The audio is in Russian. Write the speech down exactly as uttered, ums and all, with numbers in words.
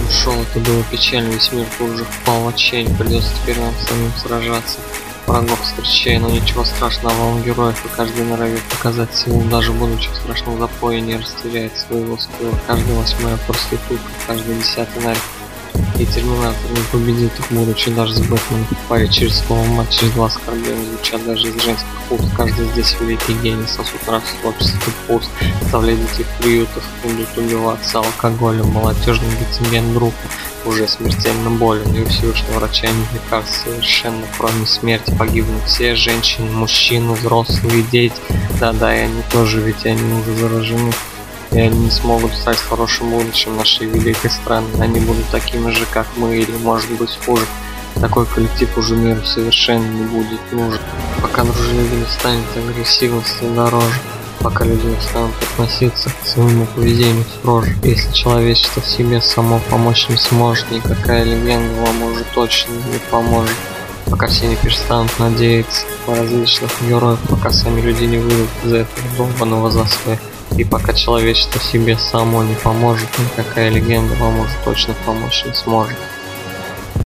ушел, это было печально, весь мир тут же впал в отчаяние, придется теперь нам самим сражаться. Врагов встречая, но ничего страшного, он героев, и каждый норовит показать силу, даже будучи в страшном запое, не растеряет своего скилла. Каждый восьмая проститутка, каждый десятый нарик и терминатор не победит их, будучи даже с Бэтменом в паре. Через слово мать, через два оскорбления звучат даже из женских уст. Каждый здесь великий гений, сосуд нравства, общество пуст, оставляет детей в приютах, будут убиваться алкоголем, молодежный рецидент друг уже смертельно болен, и у Всевышнего врача нет лекарств совершенно, кроме смерти. Погибнут все женщины, мужчины, взрослые, дети, да-да, и они тоже, ведь они уже заражены. И они не смогут стать хорошим будущим нашей великой страны. Они будут такими же, как мы, или может быть хуже. Такой коллектив уже миру совершенно не будет нужен. Пока дружелюбие станет агрессивностью дороже, пока люди не станут относиться к своему поведению строже. Если человечество в себе само помочь не сможет, никакая легенда вам уже точно не поможет. Пока все не перестанут надеяться на различных героев, пока сами люди не выйдут из этого долбанного застоя. И пока человечество себе само не поможет, никакая легенда вам уже точно помочь не сможет.